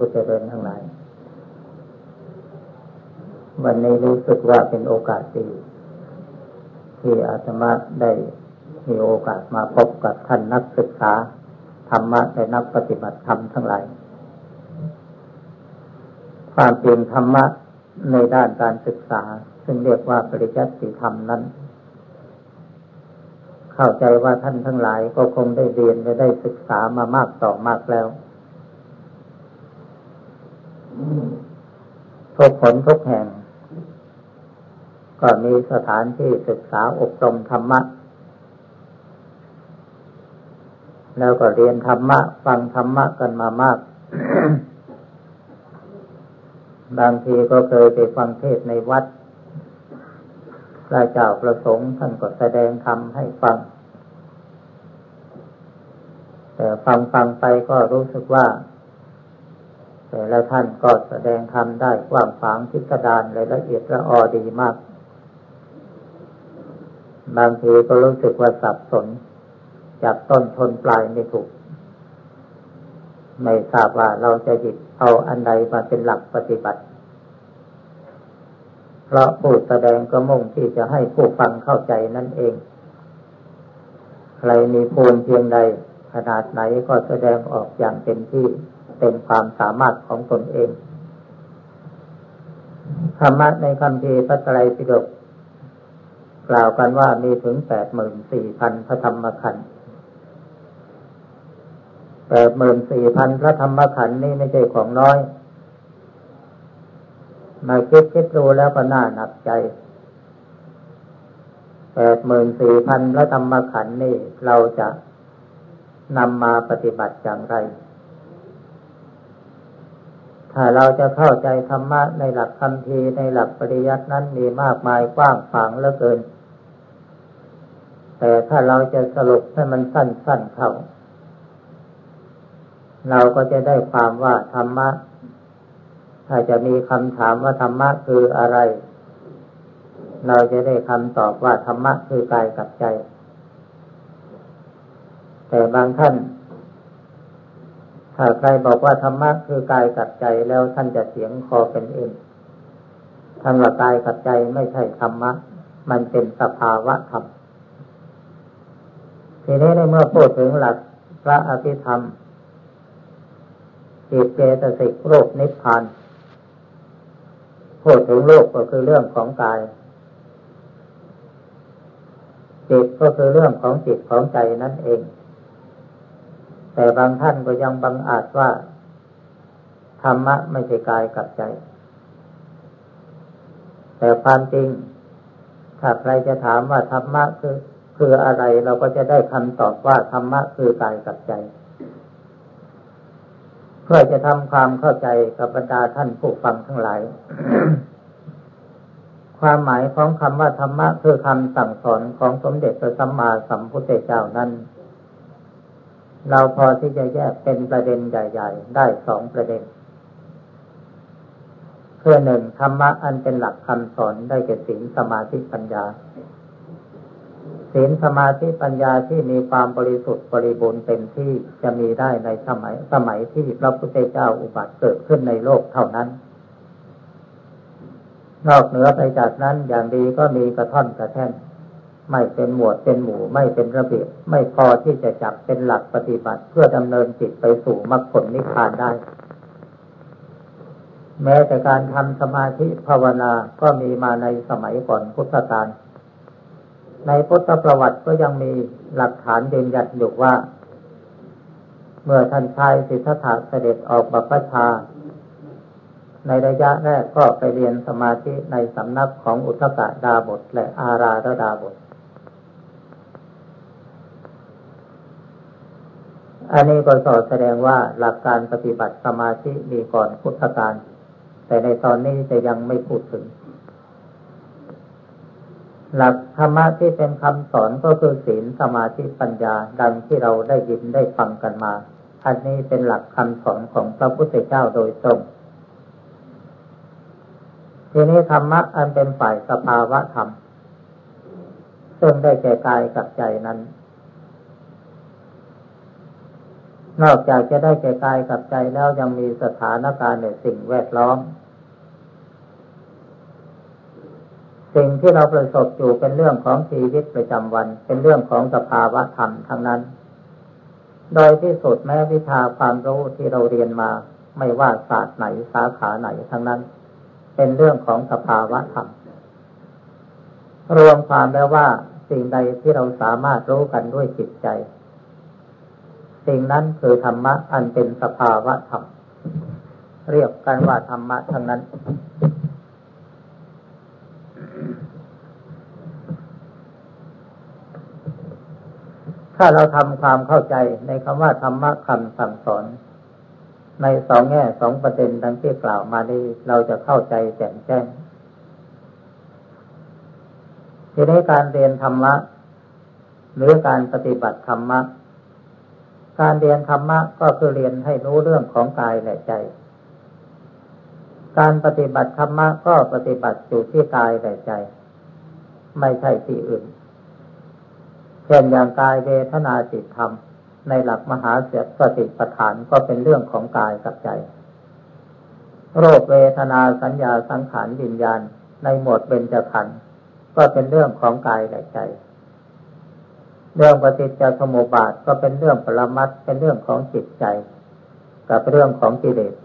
ผู้เจริญทั้งหลายวันนี้รู้สึกว่าเป็นโอกาสดีที่อาตมาได้มีโอกาสมาพบกับท่านนักศึกษาธรรมะและนักปฏิบัติธรรมทั้งหลายความจริงธรรมะในด้านการศึกษาซึ่งเรียกว่าปริยัติธรรมนั้นเข้าใจว่าท่านทั้งหลายก็คงได้เรียนและได้ศึกษามามากต่อมากแล้วทุกคนทุกแห่งก็มีสถานที่ศึกษาอบรมธรรมะแล้วก็เรียนธรรมะฟังธรรมะกันมามาก บางทีก็เคยไปฟังเทศน์ในวัดพระเจ้าประสงค์ท่านก็แสดงธรรมให้ฟังแต่ฟังไปก็รู้สึกว่าแต่ละท่านก็แสดงธรรมได้กว้างขวางพิสดารและละเอียดละออดีมากบางทีก็รู้สึกว่าสับสนจับต้นชนปลายไม่ถูกไม่ทราบว่าเราจะหยิบเอาอันใดมาเป็นหลักปฏิบัติเพราะผู้แสดงก็มุ่งที่จะให้ผู้ฟังเข้าใจนั่นเองใครมีภูมิเพียงใดขนาดไหนก็แสดงออกอย่างเต็มที่เป็นความสามารถของตนเองธรรมะในคัมภีร์พระไตรปิฎกกล่าวกันว่ามีถึง 84,000 พระธรรมขันธ์ 84,000 พระธรรมขันธ์นี่ไม่ใช่ของน้อยมาคิดดูแล้วก็น่าหนักใจ 84,000 พระธรรมขันธ์นี่เราจะนำมาปฏิบัติอย่างไรถ้าเราจะเข้าใจธรรมะในหลักคัมภีร์ในหลักปริยัตินั้นมีมากมายกว้างขวางเหลือเกินแต่ถ้าเราจะสรุปให้มันสั้นๆเข้าเราก็จะได้ความว่าธรรมะถ้าจะมีคำถามว่าธรรมะคืออะไรเราจะได้คำตอบว่าธรรมะคือกายกับใจแต่บางท่านถ้าใครบอกว่าธรรมะคือกายกับใจแล้วท่านจะเสียงคอเป็นเองท่านว่ากายกับใจไม่ใช่ธรรมะมันเป็นสภาวะธรรมทีนี้ในเมื่อพูดถึงหลักพระอภิธรรมจิตเจตสิกรูปนิพพานพูดถึงโลกก็คือเรื่องของกายจิตก็คือเรื่องของจิตของใจนั่นเองแต่บางท่านก็ยังบังอาจว่าธรรมะไม่ใช่กายกับใจแต่ความจริงถ้าใครจะถามว่าธรรมะคืออะไรเราก็จะได้คำตอบว่าธรรมะคือกายกับใจเพื่อจะทำความเข้าใจกับบรรดาท่านผู้ฟังทั้งหลาย ความหมายของคำว่าธรรมะคือคำสั่งสอนของสมเด็จพระสัมมาสัมพุทธเจ้านั้นเราพอที่จะแยกเป็นประเด็นใหญ่ๆได้2ประเด็นคือ1ธรรมะอันเป็นหลักคำสอนได้แก่ศีลสมาธิปัญญาศีลสมาธิปัญญาที่มีความบริสุทธิ์บริบูรณ์เต็มที่จะมีได้ในสมัยที่พระพุทธเจ้าอุบัติเกิดขึ้นในโลกเท่านั้นนอกเหนือไปจากนั้นอย่างดีก็มีกระท่อนกระแท่นไม่เป็นหมวดเป็นหมู่ไม่เป็นระเบียบไม่พอที่จะจับเป็นหลักปฏิบัติเพื่อดำเนินจิตไปสู่มรรคผลนิพพานได้แม้แต่การทำสมาธิภาวนาก็มีมาในสมัยก่อนพุทธกาลในพุทธประวัติก็ยังมีหลักฐานยืนยันอยู่ว่าเมื่อท่านชายสิทธัตถะเสด็จออกบรรพชาในระยะแรกก็ไปเรียนสมาธิในสำนักของอุทกดาบสและอาราธดาบสอันนี้ก็สอดแสดงว่าหลักการปฏิบัติสมาธิมีก่อนพุทธกาลแต่ในตอนนี้จะยังไม่พูดถึงหลักธรรมะที่เป็นคำสอนก็คือศีลสมาธิปัญญาดังที่เราได้ยินได้ฟังกันมาอันนี้เป็นหลักคำสอนของพระพุทธเจ้าโดยตรงทีนี้ธรรมะอันเป็นฝ่ายสภาวะธรรมซึ่งได้แก่กายกับใจนั้นนอกจากจะได้แก่กายกับใจแล้วยังมีสถานการณ์ในสิ่งแวดล้อมสิ่งที่เราประสบอยู่เป็นเรื่องของชีวิตประจำวันเป็นเรื่องของสภาวะธรรมทั้งนั้นโดยที่สุดแม้วิชาความรู้ที่เราเรียนมาไม่ว่าศาสตร์ไหนสาขาไหนทั้งนั้นเป็นเรื่องของสภาวะธรรมรวมความแล้วว่าสิ่งใดที่เราสามารถรู้กันด้วยจิตใจสิ่งนั้นคือธรรมะอันเป็นสภาวะธรรมเรียกกันว่าธรรมะทั้งนั้นถ้าเราทำความเข้าใจในคำว่าธรรมะคำสั่งสอนในสองแง่สองประเด็นดังที่กล่าวมานี้เราจะเข้าใจแจ่มแจ้งทีนี้การเรียนธรรมะหรือการปฏิบัติธรรมะการเรียนธรรมะก็คือเรียนให้รู้เรื่องของกายและใจการปฏิบัติธรรมะก็ปฏิบัติอยู่ที่กายและใจไม่ใช่ที่อื่นเช่นอย่างกายเวทนาจิตธรรมในหลักมหาสติปัฏฐานก็เป็นเรื่องของกายกับใจโรคเวทนาสัญญาสังขารวิญญาณในหมวดเบญจขันธ์ก็เป็นเรื่องของกายและใจเรื่องปฏิจจสมุปบาทก็เป็นเรื่องปรมัตถ์เป็นเรื่องของจิตใจกับเรื่องของกิเลส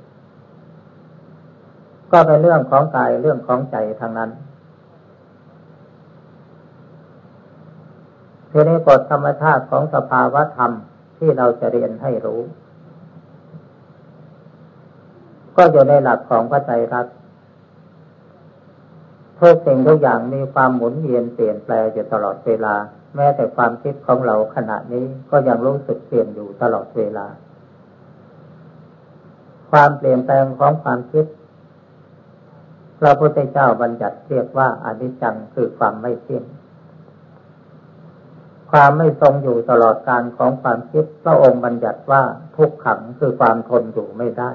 ก็เป็นเรื่องของกายเรื่องของใจทั้งนั้นทีนี้กฎธรรมชาติของสภาวะธรรมที่เราจะเรียนให้รู้ก็อยู่ในหลักของพระไตรลักษณ์ทุกสิ่งทุกอย่างมีความหมุนเวียนเปลี่ยนแปลงอยู่ตลอดเวลาแม้แต่ความคิดของเราขณะนี้ก็ยังรู้สึกเปลี่ยนอยู่ตลอดเวลาความเปลี่ยนแปลงของความคิดพระพุทธเจ้าบัญญัติเรียกว่าอนิจจังคือความไม่เที่ยงความไม่ทรงอยู่ตลอดกาลของความคิดพระองค์บัญญัติว่าทุกขังคือความทนอยู่ไม่ได้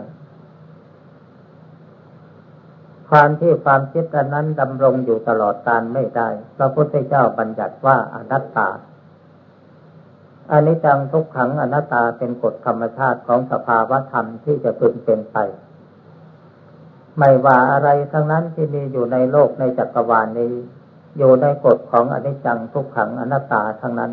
ความที่ความคิดอันนั้นดำรงอยู่ตลอดกาลไม่ได้พระพุทธเจ้าบัญญัติว่าอนัตตาอนิจจังทุกขังอนัตตาเป็นกฎธรรมชาติของสภาวะธรรมที่จะพึงเป็นไปไม่ว่าอะไรทั้งนั้นที่มีอยู่ในโลกในจักรวาลนี้อยู่ในกฎของอนิจจังทุกขังอนัตตาทั้งนั้น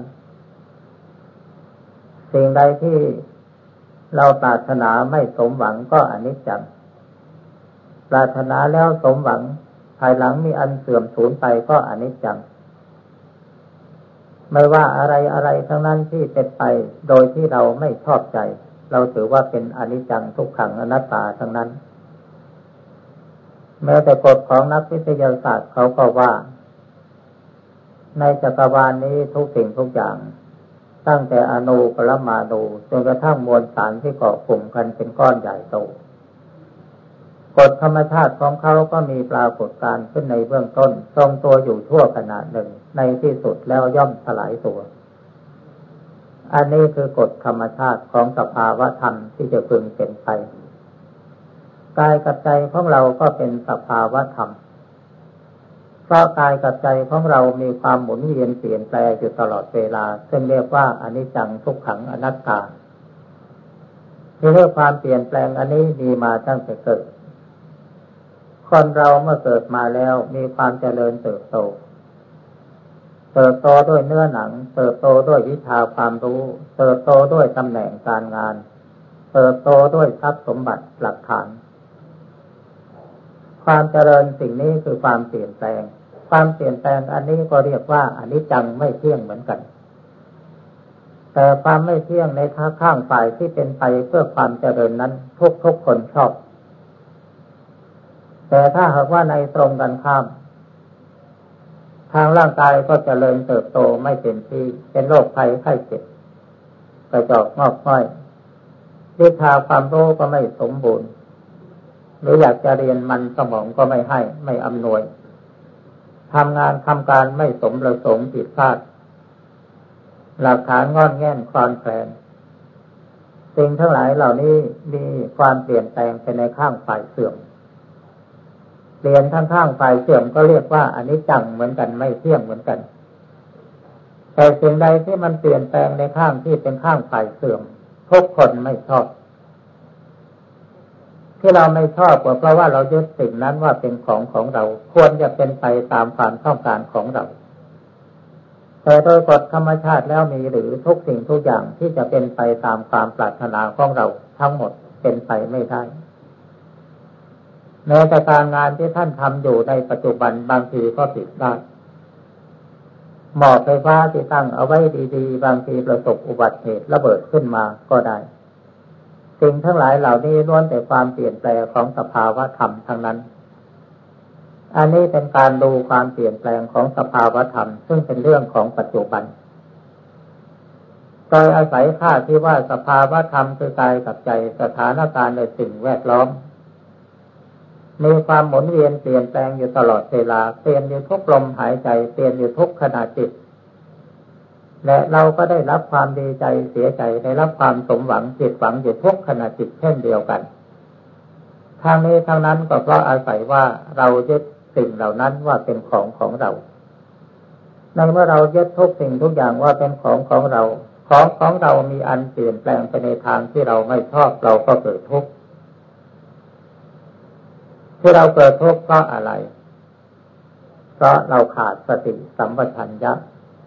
สิ่งใดที่เราปรารถนาไม่สมหวังก็อนิจจังปรารถนาแล้วสมหวังภายหลังมีอันเสื่อมสูญไปก็อนิจจังไม่ว่าอะไรทั้งนั้นที่เป็นไปโดยที่เราไม่ชอบใจเราถือว่าเป็นอนิจจังทุกขังอนัตตาทั้งนั้นแม้แต่กฎของนักวิทยาศาสตร์เขาก็ว่าในจักรวาลนี้ทุกสิ่งทุกอย่างตั้งแต่อนูปรมาณูจนกระทั่งมวลสารที่เกาะกลุ่มกันเป็นก้อนใหญ่โตกฎธรรมชาติของเขาก็มีปรากฏการณ์ขึ้นในเบื้องต้นทรงตัวอยู่ชั่วขณะหนึ่งในที่สุดแล้วย่อมสลายตัวอันนี้คือกฎธรรมชาติของสภาวะธรรมที่จะพึงเป็นไปกายกับใจของเราก็เป็นสภาวะธรรมเพราะกายกับใจของเรามีความหมุนเวียนเปลี่ยนแปลงอยู่ตลอดเวลาซึ่งเรียกว่าอนิจจังทุกขังอนัตตาที่เรียกความเปลี่ยนแปลงอันนี้มีมาตั้งแต่เกิดคนเราเมื่อเกิดมาแล้วมีความเจริญเติบโตด้วยเนื้อหนังเติบโตด้วยวิชาความรู้เติบโตด้วยตำแหน่งการงานเติบโตด้วยทรัพย์สมบัติหลักฐานความเจริญสิ่งนี้คือความเปลี่ยนแปลงความเปลี่ยนแปลงอันนี้ก็เรียกว่าอนิจจังไม่เที่ยงเหมือนกันแต่ความไม่เที่ยงในท่าข้างฝ่ายที่เป็นไปเพื่อความเจริญนั้นทุกคนชอบแต่ถ้าหากว่าในตรงกันข้ามทางร่างกายก็เจริญเติบโตไม่เต็มที่เป็นโรคภัยไข้เจ็บกระจอกงอกง่อยวิชาความรู้ก็ไม่สมบูรณ์หรืออยากจะเรียนมันสมองก็ไม่ให้ไม่อำนวยทำงานทำการไม่สมประสงค์ผิดพลาดหลักฐานงอนแง่นคลอนแคลนสิ่งทั้งหลายเหล่านี้มีความเปลี่ยนแปลงไปในข้างฝ่ายเสื่อมเปลี่ยนทั้งข้างฝ่ายเสื่อมก็เรียกว่าอนิจจังเหมือนกันไม่เที่ยงเหมือนกันแต่สิ่งใดที่มันเปลี่ยนแปลงในข้างที่เป็นข้างฝ่ายเสื่อมทุกคนไม่ชอบที่เราไม่ชอบก็เพราะว่าเรายึดสิ่งนั้นว่าเป็นของเราควรจะเป็นไปตามความต้องการของเราแต่โดยกฎธรรมชาติแล้วมีหรือทุกสิ่งทุกอย่างที่จะเป็นไปตามความปรารถนาของเราทั้งหมดเป็นไปไม่ได้แม้แต่การงานที่ท่านทำอยู่ในปัจจุบันบางทีก็ผิดได้หม้อไฟฟ้าที่ตั้งเอาไว้ดีๆบางทีประสบอุบัติเหตุระเบิดขึ้นมาก็ได้สิ่งทั้งหลายเหล่านี้ล้วนแต่ความเปลี่ยนแปลงของสภาวะธรรมทั้งนั้นอันนี้เป็นการดูความเปลี่ยนแปลงของสภาวะธรรมซึ่งเป็นเรื่องของปัจจุบันโดยอาศัยค่าที่ว่าสภาวะธรรมคือกายกับใจสถานการณ์ในสิ่งแวดล้อมมีความหมุนเวียนเปลี่ยนแปลงอยู่ตลอดเวลาเปลี่ยนอยู่ทุกลมหายใจเปลี่ยนอยู่ทุกขณะจิตและเราก็ได้รับความดีใจเสียใจได้รับความสมหวังผิดหวังอยู่ทุกขณะจิตเช่นเดียวกันทางนี้ทางนั้นก็เพราะอาศัยว่าเรายึดสิ่งเหล่านั้นว่าเป็นของเราในเมื่อเรายึดทุกสิ่งทุกอย่างว่าเป็นของเราของเรามีอันเปลี่ยนแปลงไปในทางที่เราไม่ชอบเราก็เกิดทุกข์ที่เราเกิดทุกข์เพราะอะไรเพราะเราขาดสติสัมปชัญญะ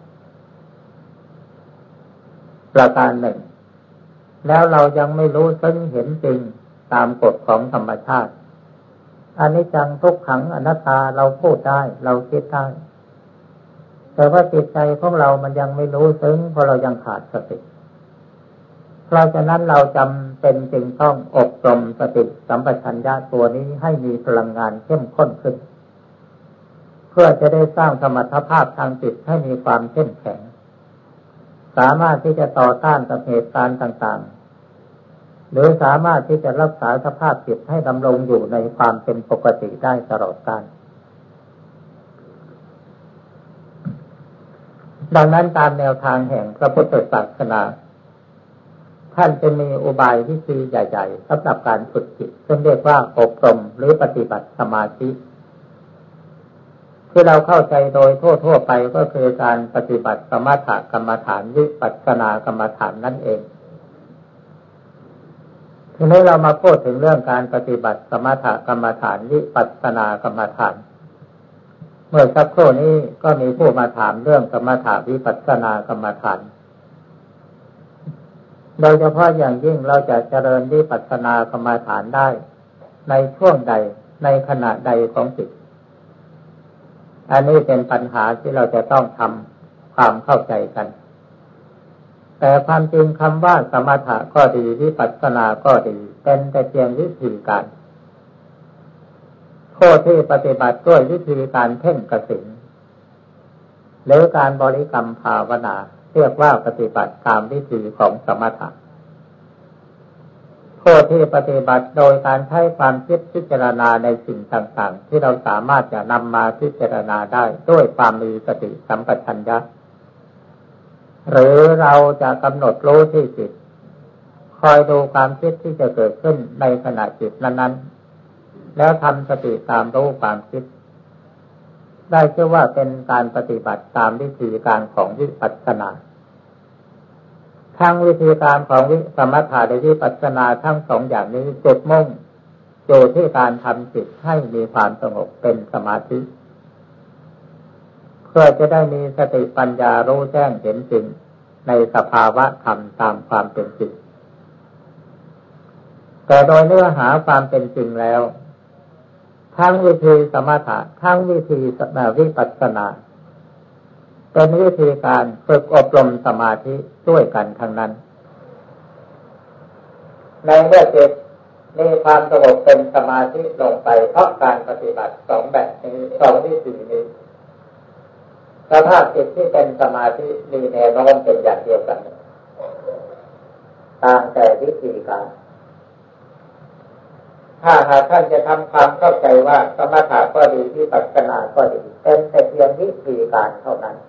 ประการหนึ่งแล้วเรายังไม่รู้ซึ่งเห็นจริงตามกฎของธรรมชาติอนิจจังทุกขังอนัตตาเราพูดได้เราคิดได้แต่ว่าจิตใจของเรามันยังไม่รู้ซึ้งเพราะเรายังขาดสติเพราะฉะนั้นเราจำเป็นจึงต้องอบรมสติสัมปชัญญะตัวนี้ให้มีพลังงานเข้มข้นขึ้นเพื่อจะได้สร้างสมรรถภาพทางจิตให้มีความเข้มแข็งสามารถที่จะต่อต้านกับเหตุการณ์ต่างๆหรือสามารถที่จะรักษาสภาพจิตให้ดำรงอยู่ในความเป็นปกติได้ตลอดกาลดังนั้นตามแนวทางแห่งพระพุทธศาสนาท่านจะมีอุบายวิธีใหญ่ๆสำหรับการฝึกจิตซึ่งเรียกว่าอบรมหรือปฏิบัติสมาธิที่เราเข้าใจโดยทั่วๆไปก็คือการปฏิบัติสมถกรรมฐานวิปัสสนากรรมฐานนั่นเองทีนี้เรามาพูดถึงเรื่องการปฏิบัติสมถกรรมฐานวิปัสสนากรรมฐานเมื่อสักครู่นี้ก็มีผู้มาถามเรื่องสมถะวิปัสสนากรรมฐานโดยเฉพาะอย่างยิ่งเราจะเจริญวิปัสสนากรรมฐานได้ในช่วงใดในขณะใดของจิตอันนี้เป็นปัญหาที่เราจะต้องทำความเข้าใจกันแต่ความจริงคำว่าสมถะก็ดีวิปัสสนาก็ดีเป็นแต่เพียงวิธีการผู้ที่ปฏิบัติด้วยวิธีการเพ่งกสิณหรือการบริกรรมภาวนาเรียกว่าปฏิบัติตามวิธีของสมถะผู้ที่ปฏิบัติโดยการใช้ความคิดพิจารณาในสิ่งต่างๆที่เราสามารถจะนำมาพิจารณาได้ด้วยความมีสติสัมปชัญญะหรือเราจะกำหนดรู้ที่จิตคอยดูความคิดที่จะเกิดขึ้นในขณะจิตนั้นๆแล้วทำสติตามรู้ความคิดได้ชื่อว่าเป็นการปฏิบัติตามวิธีการของวิปัสสนาทั้งวิธีการของสมถะและวิปัสสนาทั้งสองอย่างนี้จุดมุ่งอยู่ที่การทำจิตให้มีความสงบเป็นสมาธิเพื่อจะได้มีสติปัญญารู้แจ้งเห็นจริงในสภาวะธรรมตามความเป็นจริงแต่โดยเนื้อหาความเป็นจริงแล้วทั้งวิธีสมถะทั้งวิธีวิปัสสนาเป็นวิธีการฝึกอบรมสมาธิด้วยกันทั้งนั้นในเมื่อจิตมีความสงบเป็นสมาธิลงไปเพราะการปฏิบัติสองแบบนี้สองวิธีนี้สภาพจิตที่เป็นสมาธิมีแนวโน้มเป็นอย่างเดียวกันต่างแต่วิธีการถ้าหากท่านจะทำความเข้าใจว่าสมถะก็ดีวิปัสสนาก็ดีเป็นแต่เพียงวิธีการเท่านั้น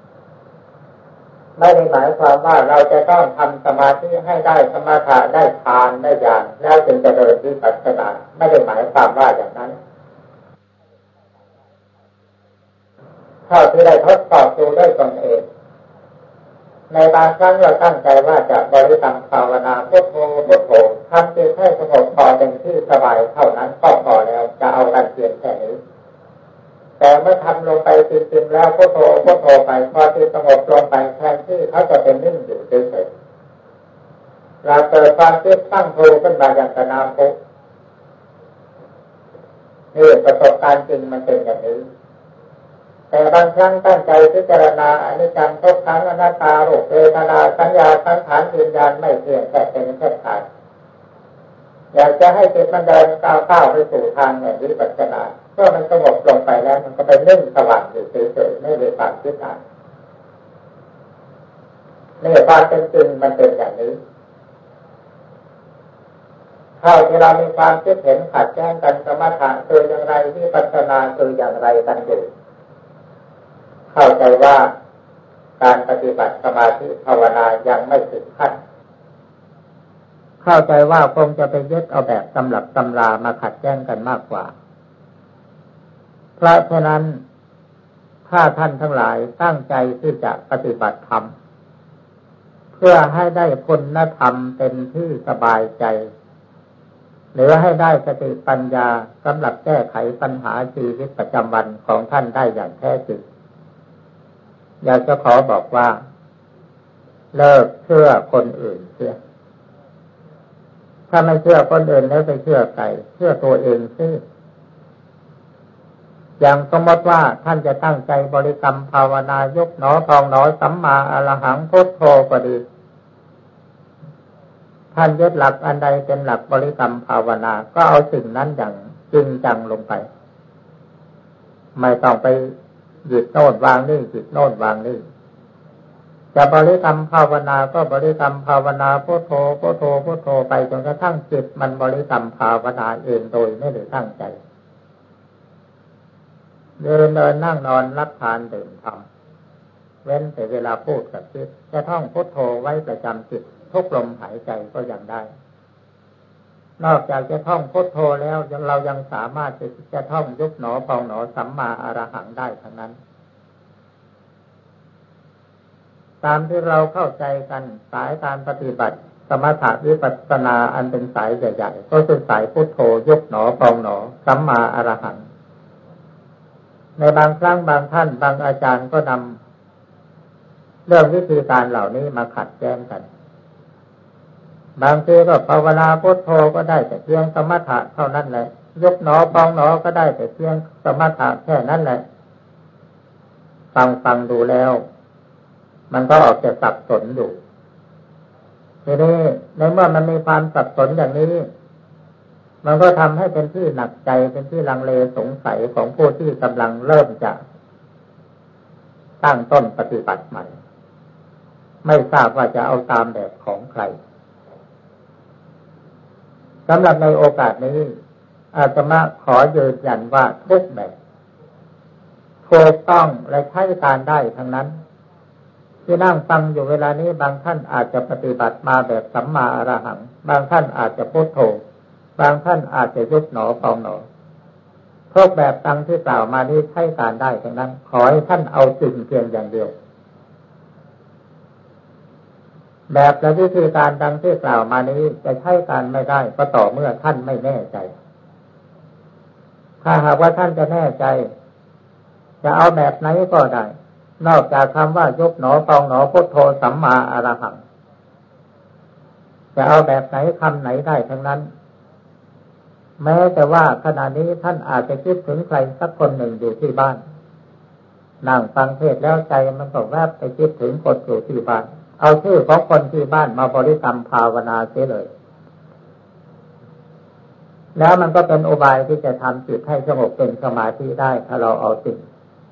ไม่ได้หมายความว่าเราจะต้องทำสมาธิให้ได้สมถะได้ฌานได้ญาณแล้วจึงจะเดินวิปัสสนาไม่ได้หมายความว่าอย่างนั้นเท่าที่ได้ทดสอบดูด้วยตนเองในบางครั้งเราตั้งใจว่าจะบริกรรมภาวนาพุทโธพุทโธทำจิตให้สงบพอเป็นที่สบายเท่านั้นก็พอแล้วจะเอากันเพียงแค่นี้แต่เมื่อทำลงไปจริงๆแล้วพุทโธพุทโธไปพอจิตสงบลงไปแทนที่เขาจะเป็นนิ่งอยู่เฉยๆเราเกิดความคิดตั้งโธขึ้นมาอย่างตนาภพนี่ประสบการณ์จริงมันเป็นอย่างนี้แต่บางครั้งตั้งใจพิจารณาอนิจจังทุกขังอนัตตารูปเวทนาสัญญาสังขารวิญญาณไม่เที่ยงแต่เป็นแค่ขันธ์อยากจะให้จิตมันเดินก้าวไปสู่ทางแห่งวิปัสสนาเมื่อมันสงบลงไปแล้วมันก็ไปนิ่งสว่างอยู่เฉยๆไม่ได้ความคิดอ่านนี่ความเป็นจริงมันเป็นอย่างนี้เท่าที่เรามีความคิดเห็นขัดแย้งกันสมถะคืออย่างไรวิปัสสนาคืออย่างไรกันอยู่เข้าใจว่าการปฏิบัติสมาธิภาวนายังไม่ถึงขั้นเข้าใจว่าคงจะไปยึดเอาแบบตำรับตำรามาขัดแย้งกันมากกว่าเพราะฉะนั้นถ้าท่านทั้งหลายตั้งใจที่จะปฏิบัติธรรมเพื่อให้ได้คุณธรรมเป็นที่สบายใจหรือให้ได้สติปัญญาสำหรับแก้ไขปัญหาชีวิตประจำวันของท่านได้อย่างแท้จริงอยากจะขอบอกว่าเลิกเชื่อคนอื่นเสียถ้าไม่เชื่อคนอื่นแล้วไปเชื่อใครเชื่อตัวเองซิอย่างสมมติว่าท่านจะตั้งใจบริกรรมภาวนายกหนอพองหนอสัมมาอรหังพุทโธก็ดีท่านยึดหลักอันใดเป็นหลักบริกรรมภาวนาก็เอาสิ่งนั้นอย่างจริงจังลงไปไม่ต้องไปหยิบโน่นวางนี่หยิบโน่นวางนี่จะบริกรรมภาวนาก็บริกรรมภาวนาพุทโธพุทโธพุทโธไปจนกระทั่งจิตมันบริกรรมภาวนาเองโดยไม่ได้ตั้งใจเดินนั่งนอนรับทานดื่มทำเว้นแต่เวลาพูดกับจิตจะท่องพุทโธไว้ประจำจิตทุกลมหายใจก็ยังได้นอกจากจะท่องพุทโธแล้วเรายังสามารถจะท่องยุบหนอพองหนอสัมมาอรหังได้ทั้งนั้นตามที่เราเข้าใจกันสายการปฏิบัติสมถะวิปัสสนาอันเป็นสายใหญ่ๆก็คือสายพุทโธยุบหนอพองหนอสัมมาอรหังในบางครั้งบางท่านบางอาจารย์ก็นำเรื่องวิธีการเหล่านี้มาขัดแย้งกันบางทีก็ภาวนาพุทโธก็ได้แต่เพียงสมถะเท่านั้นแหละยกหนอพองหนอก็ได้แต่เพียงสมถะแค่นั้นแหละฟังดูแล้วมันก็ออกจะสับสนอยู่ทีนี้ในเมื่อมันมีความสับสนอย่างนี้มันก็ทำให้เป็นที่หนักใจเป็นที่ลังเลสงสัยของผู้ที่กำลังเริ่มจะตั้งต้นปฏิบัติใหม่ไม่ทราบว่าจะเอาตามแบบของใครสำหรับในโอกาสนี้อาตมาขอยืนยันว่าทุกแบบถูกต้องและใช้การได้ทั้งนั้นที่นั่งฟังอยู่เวลานี้บางท่านอาจจะปฏิบัติมาแบบสัมมาอรหังบางท่านอาจจะพุทโธบางท่านอาจจะยุบหนอพองหนอทุกแบบดังที่กล่าวมานี้ใช้การได้ทั้งนั้นขอให้ท่านเอาจริงเพียงอย่างเดียวแบบและวิธีการดังที่กล่าวมานี้จะใช้การไม่ได้ก็ต่อเมื่อท่านไม่แน่ใจถ้าหากว่าท่านจะแน่ใจจะเอาแบบไหนก็ได้นอกจากคำว่ายกหนอพองหนอพุทโธสัมมาอรหังจะเอาแบบไหนคำไหนได้ทั้งนั้นแม้แต่ว่าขณะนี้ท่านอาจจะคิดถึงใครสักคนหนึ่งอยู่ที่บ้านนั่งฟังเทศน์แล้วใจมันก็แวบไปคิดถึงคนอยู่ที่บ้านเอาชื่อของคนที่บ้านมาบริกรรมภาวนาเสียเลยแล้วมันก็เป็นอุบายที่จะทำจิตให้สงบเป็นสมาธิได้ถ้าเราเอาจริง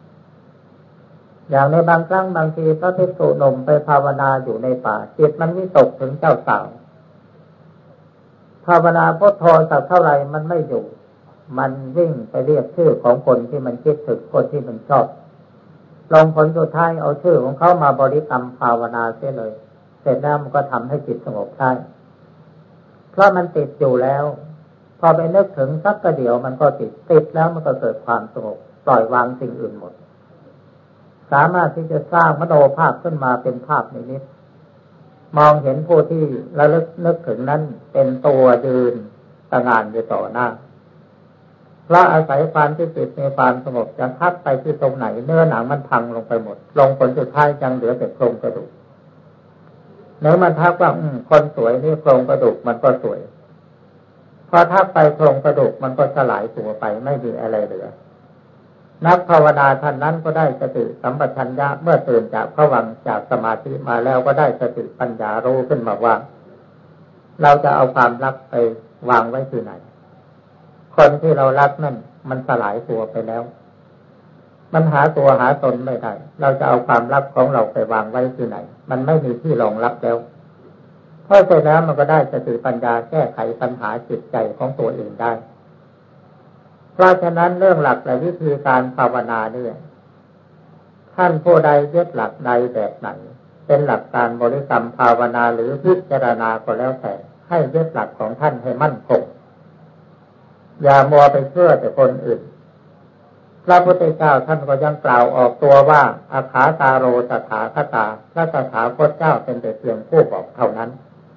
อย่างในบางครั้งบางทีพระภิกษุหนุ่มไปภาวนาอยู่ในป่าจิตมันวิตกถึงเจ้าสาวภาวนาพุทโธสักเท่าไหร่มันไม่อยู่มันวิ่งไปเรียกชื่อของคนที่มันคิดถึงคนที่มันชอบลงผลสุดท้ายเอาชื่อของเขามาบริกรรมภาวนาเสียเลยเสร็จแล้วมันก็ทำให้จิตสงบได้เพราะมันติดอยู่แล้วพอไปนึกถึงสักประเดี๋ยวมันก็ติดแล้วมันก็เกิดความสงบปล่อยวางสิ่งอื่นหมดสามารถที่จะสร้างมโนภาพขึ้นมาเป็นภาพนิมิตมองเห็นผู้ที่ระลึกนึกถึงนั้นเป็นตัวยืนตระหง่านอยู่ต่อหน้าเพราะอาศัยความที่จิตมีความสงบจะทับไปที่ตรงไหนเนื้อหนังมันพังลงไปหมดลงผลสุดท้ายยังเหลือแต่โครงกระดูกเนื้อมันทักว่าคนสวยนี่โครงกระดูกมันก็สวยพอทักไปโครงกระดูกมันก็สลายตัวไปไม่มีอะไรเหลือนักภาวนาท่านนั้นก็ได้สติสัมปชัญญะเมื่อตื่นจากภวังค์จากสมาธิมาแล้วก็ได้สติปัญญารู้ขึ้นมาว่าเราจะเอาความรักไปวางไว้ที่ไหนคนที่เรารักนั่นมันสลายตัวไปแล้วมันหาตัวหาตนไม่ได้เราจะเอาความรักของเราไปวางไว้ที่ไหนมันไม่มีที่รองรับแล้วเพราะฉะนั้นมันก็ได้สติปัญญาแก้ไขปัญหาจิตใจของตัวเองได้เพราะฉะนั้นเรื่องหลักและวิธีการภาวนาเนี่ยท่านผู้ใดยึดหลักใดแบบไหนเป็นหลักการบริกรรมภาวนาหรือพิจารณาก็แล้วแต่ให้ยึดหลักของท่านให้มั่นคงอย่ามัวไปเชื่อแต่คนอื่นพระพุทธเจ้าท่านก็ยังกล่าวออกตัวว่าอาคาตาโรตถาคตาพระตถาคตเจ้าเป็นแต่เพียงผู้บอกเท่านั้น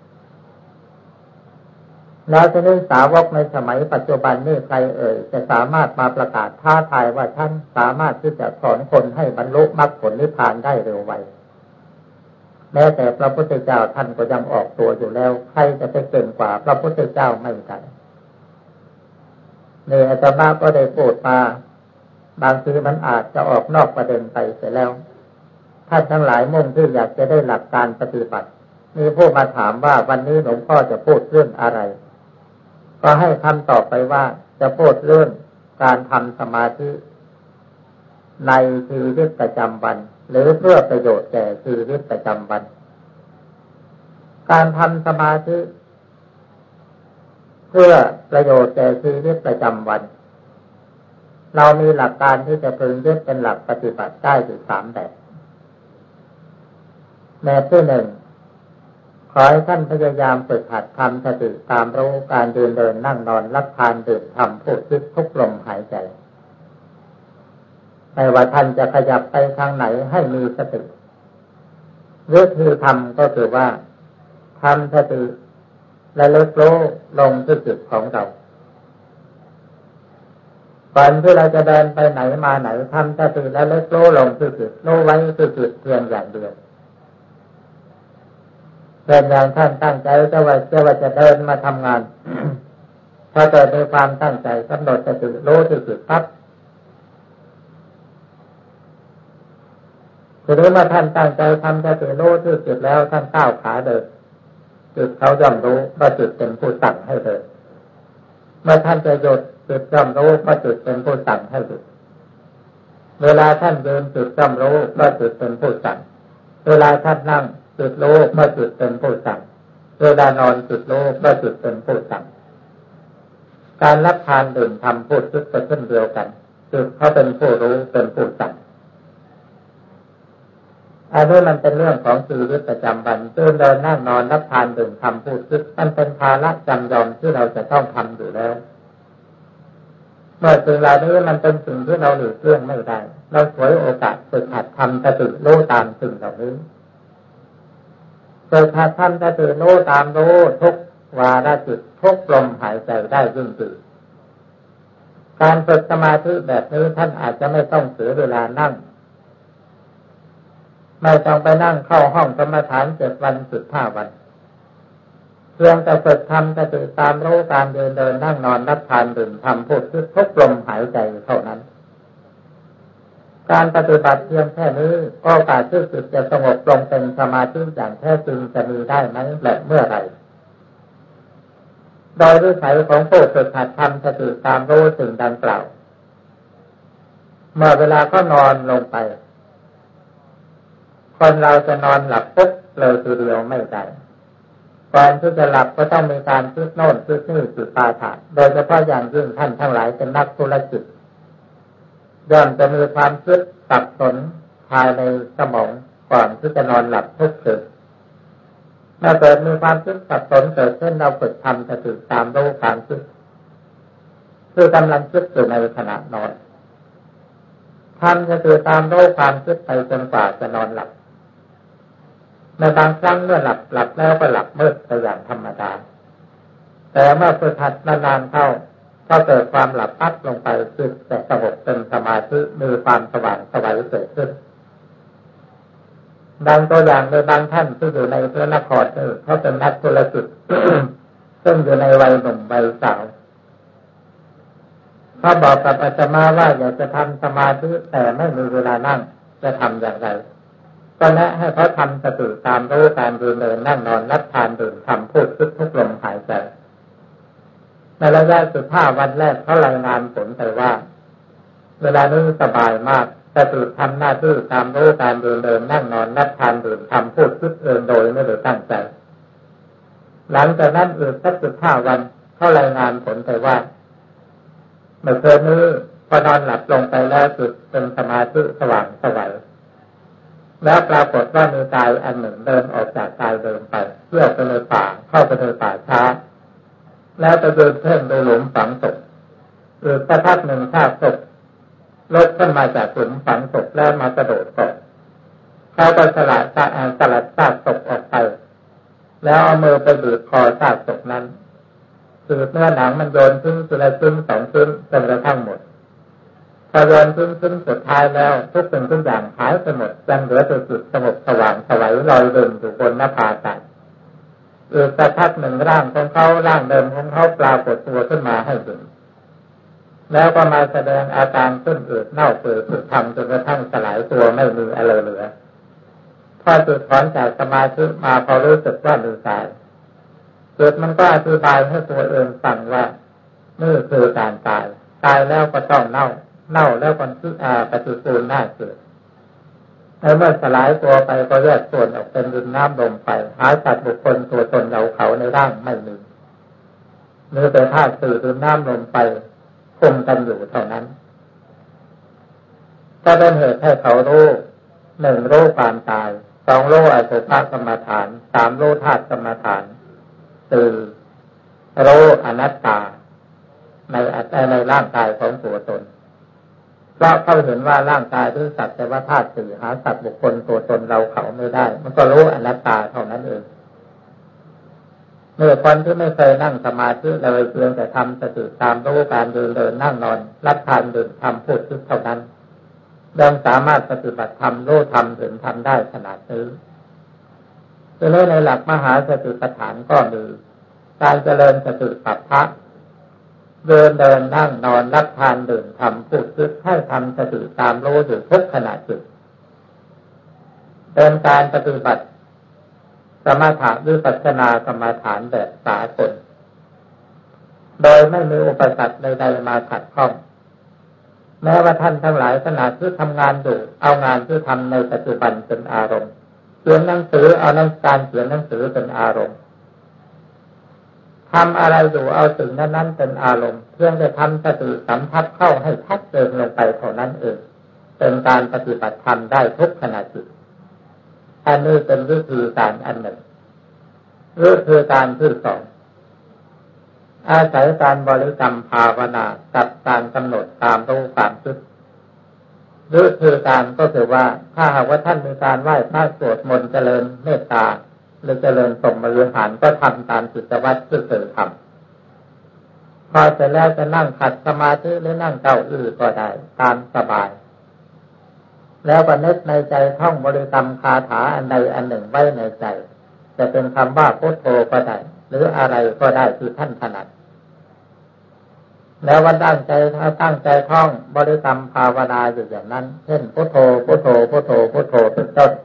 แล้วจะนึกสาวกในสมัยปัจจุบันนี้ใครจะสามารถมาประกาศท้าทายว่าท่านสามารถที่จะสอนคนให้บรรลุมรรคผลนิพพานได้เร็วไวแม้แต่พระพุทธเจ้าท่านก็ยังออกตัวอยู่แล้วใครจะไปเก่งกว่าพระพุทธเจ้าไม่ได้เนี่ยอาตมาก็ได้พูดมาบางทีมันอาจจะออกนอกประเด็นไปเสียแล้วท่านทั้งหลายมุ่งที่อยากจะได้หลักการปฏิบัติมีผู้มาถามว่าวันนี้หลวงพ่อจะพูดเรื่องอะไรก็ให้คำตอบไปว่าจะพูดเรื่องการทำสมาธิในชีวิตประจำวันหรือเพื่อประโยชน์แก่ชีวิตประจำวันการทำสมาธิเพื่อประโยชน์แก่ชีวิตประจำวันเรามีหลักการที่จะพึงยึดเป็นหลักปฏิบัติได้อยู่3แบบแบบที่1ขอให้ท่านพยายามฝึกหัดทำสติตามรู้การเดินนั่งนอนรับทานดื่มทำพูดคิดทุกลมหายใจไม่ว่าท่านจะขยับไปทางไหนให้มีสติวิธีทำก็คือว่าทำสติและระลึกรู้ลงที่จิตของเราก่อนที่เราจะเดินไปไหนมาไหนทำสติและระลึกรู้ลงที่จิตรู้ไว้ที่จิตเพียงอย่างเดียวเป็นอย่างท่านตั้งใจว่าจะเดินมาทำงาน ถ้าเกิดมีความตั้งใจกำหนดสติรู้ที่จิตปั๊บทีนี้เมื่อท่านตั้งใจทำสติรู้ที่จิตแล้วท่านก้าวขาเดินจิตเขาย่อมรู้ว่าจิตเป็นผู้สั่งให้เดินเมื่อท่านจะหยุดจิตย่อมรู้ว่าจิตเป็นผู้สั่งให้หยุดเวลาท่านยืนจิตย่อมรู้ว่าจิตเป็นผู้สั่งเวลาท่านนั่งจิตรู้ว่าจิตเป็นผู้สั่งเวลานอนจิตรู้ว่าจิตเป็นผู้สั่งการรับทานดื่มทำพูดคิดเป็นเช่นเดียวกันจิตเขาเป็นผู้รู้เป็นผู้สั่งอันนี้มันเป็นเรื่องของชีวิตประจำวันเดินนั่งนอนรับทานดื่มทำพูดคิดมันเป็นภาระจำยอมที่เราจะต้องทำอยู่แล้วเมื่อสิ่งเหล่านี้มันเป็นสิ่งที่เราหลีกเลี่ยงไม่ได้เราฉวยโอกาสฝึกหัดทำสติรู้ตามสิ่งเหล่านี้ฝึกหัดทำสติรู้ตามรู้ทุกวาระจิตทุกลมหายใจได้ยิ่งขึ้นการฝึกสมาธิแบบนี้ท่านอาจจะไม่ต้องเสียเวลานั่งไม่ต้องไปนั่งเข้าห้องกรรมฐาน7 วัน15 วันเพียงแต่ฝึกทำสติตามรู้การเดินนั่งนอนรับทานดื่มทำพูดคิดทุกลมหายใจเท่านั้นการปฏิบัติเพียงแค่นี้โอกาสที่จิตจะสงบลงเป็นสมาธิอย่างแท้จริงจะมีได้ไหมและเมื่อไรโดยวิสัยของผู้ฝึกหัดทำสติตามรู้สิ่งดังกล่าวเมื่อเวลาก็นอนลงไปคนเราจะนอนหลับปุ๊บเลยทีเดียวไม่ได้ก่อนที่จะหลับก็ต้องมีการคิดโน่นคิดนี่จิตตาถาโดยเฉพาะอย่างยิ่งท่านทั้งหลายเป็นนักธุรกิจย่อมจะมีความคิดสับสนภายในสมองก่อนที่จะนอนหลับทุกคืนเมื่อเกิดมีความคิดสับสนเกิดขึ้นเราฝึกทำสติตามรู้ความคิดคือกำลังคิดอยู่ในขณะนอนทำก็คือตามรู้ความคิดไปจนกว่าจะนอนหลับในบางครั้งเมื่อหลับแล้วก็หลับมืดไปอย่างธรรมดาแต่เมื่อฝึกหัดนานๆเข้าก็เกิดความหลับพักลงไปจิตแต่สงบเป็นสมาธิมีความสว่างไสวเกิดขึ้นดังตัวอย่างโดยบางท่านที่อยู่ในพระนครเขาเป็นนักธุรกิจ ซึ่งอยู่ในวัยหนุ่มวัยสาวเขาบอกกับอาตมาว่าอยากจะทำสมาธิแต่ไม่มีเวลานั่งจะทำอย่างไรก็แนะให้เขาทำสติตามรู้การยืนเดินนั่งนอนรับทานดื่มทำพูดคิดทุกลมหายใจในระยะ15 วันแรกเขารายงานผลไปว่าเวลานี้สบายมากสติทำหน้าที่ตามรู้การยืนเดินนั่งนอนรับทานดื่มทำพูดคิดเองโดยไม่ได้ตั้งใจหลังจากนั้นอีกสัก15 วันเขารายงานผลไปว่าเมื่อคืนนี้พอนอนหลับลงไปแล้วจิตเป็นสมาธิสว่างไสวแล้วปรากฏว่ามีกายอันหนึ่งเดินออกจากกายเดิมไปเพื่อไปในป่าเข้าไปในป่าช้าแล้วไปเดินเพ่งโดยหลุมฝังศพสักพักหนึ่งซากศพลุกขึ้นมาจากหลุมฝังศพแล้วมากระโดดตกเขาก็สลัดซากศพออกไปแล้วเอามือไปบีบคอซากศพนั้นคือเนื้อหนังมันโยนขึ้นทีละชิ้น2 ชิ้นจนกระทั่งหมดพอโยนชิ้นสุดท้ายแล้วทุกสิ่งทุกอย่างหายไปหมดยังเหลือแต่จิตสงบสว่างไสวลอยเดินอยู่บนนภาอากาศสักพักหนึ่งร่างของเขาร่างเดิมของเขาปรากฏตัวขึ้นมาให้เห็นแล้วก็มาแสดงอาการขึ้นอืดเน่าเปื่อยผุพังจนกระทั่งสลายตัวไม่มีอะไรเหลือพอจิตถอนจากสมาธิมาพอรู้สึกว่ามีกายจิตมันก็อธิบายให้ตัวเองฟังว่านี่คือการตายแล้วก็ต้องเน่าแล้วก็ปฏิกูลหน้าเกิดแล้วเมื่อสลายตัวไปก็แยกส่วนออกเป็นดินน้ำลมไปหาสัตว์บุคคลตัวตนเราเขาในร่างไม่มีมีแต่ธาตุสี่ดินน้ำลมไปคงกันอยู่เท่านั้นก็เป็นเหตุให้เขารู้1รู้ความตาย2รู้อสุภกรรมฐาน3รู้ธาตุกรรมฐาน4รู้อนัตตาในร่างกายของตัวตนเพราะเขาเห็นว่าร่างกายที่สัตว์แต่ว่าธาตุสี่หาสัตว์บุคคลตัวตนเราเขาไม่ได้มันก็รู้อนัตตาเท่านั้นเองเมื่อคนที่ไม่เคยนั่งสมาธิเลยเพียงแต่ทำสติตามรู้การเดินนั่งนอนรับทานดื่มทำพูดคิดเท่านั้นยังสามารถปฏิบัติธรรมรู้ธรรมถึงทำได้ขนาดนี้ดังนั้นในหลักมหาสติปัฏฐานก็มีการเจริญสติปัฏฐานเดินนั่งนอนรับทานดื่มทำพูดคิดให้ทำสติตามรู้อยู่ทุกขณะจิตเป็นการปฏิบัติสมถะวิปัสสนากรรมฐานแบบสากลโดยไม่มีอุปสรรคใดๆมาขัดข้องแม้ว่าท่านทั้งหลายขณะที่ทำงานอยู่เอางานที่ทำในปัจจุบันเป็นอารมณ์เขียนหนังสือเอาการเขียนหนังสือเป็นอารมณ์ทำอะไรอยู่เอาสิ่งนั้นเป็นอารมณ์เพื่อจะทำสติสัมผัสเข้าให้ชัดเจนลงไปเท่านั้นเองเป็นการปฏิบัติธรรมได้ทุกขณะจิตอันนี้เป็นวิธีการอันหนึ่งวิธีการที่สองอาศัยการบริกรรมภาวนากับการกำหนดตามรู้ความคิดวิธีการก็คือว่าถ้าหากว่าท่านมีการไหว้พระสวดมนต์เจริญเมตตาหรือเจริญสมบริหารก็ทำตามกิจวัตรที่เคยทำพอเสร็จแล้วจะนั่งขัดสมาธิหรือนั่งเก้าอี้ก็ได้ตามสบายแล้วก็นึกในใจท่องบริกรรมคาถาอันใดอันหนึ่งไว้ในใจจะเป็นคำว่าพุทโธก็ได้หรืออะไรก็ได้ที่ท่านถนัดแล้ววันตั้งใจท่องบริกรรมภาวนาอยู่อย่างนั้นเช่นพุทโธพุทโธพุทโธพุทโธเป็นต้น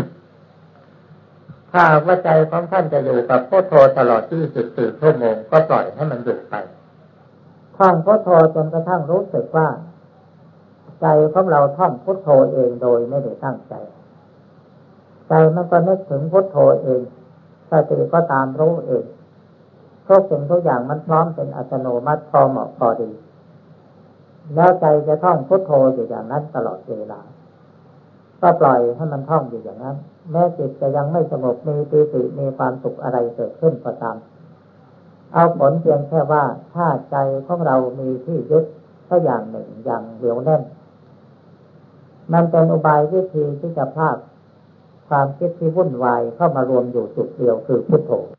ถ้าว่าใจของท่านจะอยู่กับพุทโธตลอด24 ชั่วโมงก็ปล่อยให้มันอยู่ไปท่องพุทโธจนกระทั่งรู้สึกว่าใจของเราท่องพุทโธเองโดยไม่ได้ตั้งใจมันก็นึกถึงพุทโธเองสติก็ตามรู้เองทุกสิ่งทุกอย่างมันพร้อมเป็นอัตโนมัติพอเหมาะพอดีแล้วใจจะท่องพุทโธอยู่อย่างนั้นตลอดเวลาก็ปล่อยให้มันท่องอยู่อย่างนั้นแม้จิตจะยังไม่สงบมีปีติมีความสุขอะไรเกิดขึ้นก็ตามเอาผลเพียงแค่ว่าถ้าใจของเรามีที่ยึดสักอย่างหนึ่งอย่างเหนียวแน่นมันเป็นอุบายวิธีที่จะพาความคิดที่วุ่นวายเข้ามารวมอยู่จุดเดียวคือพุทโธ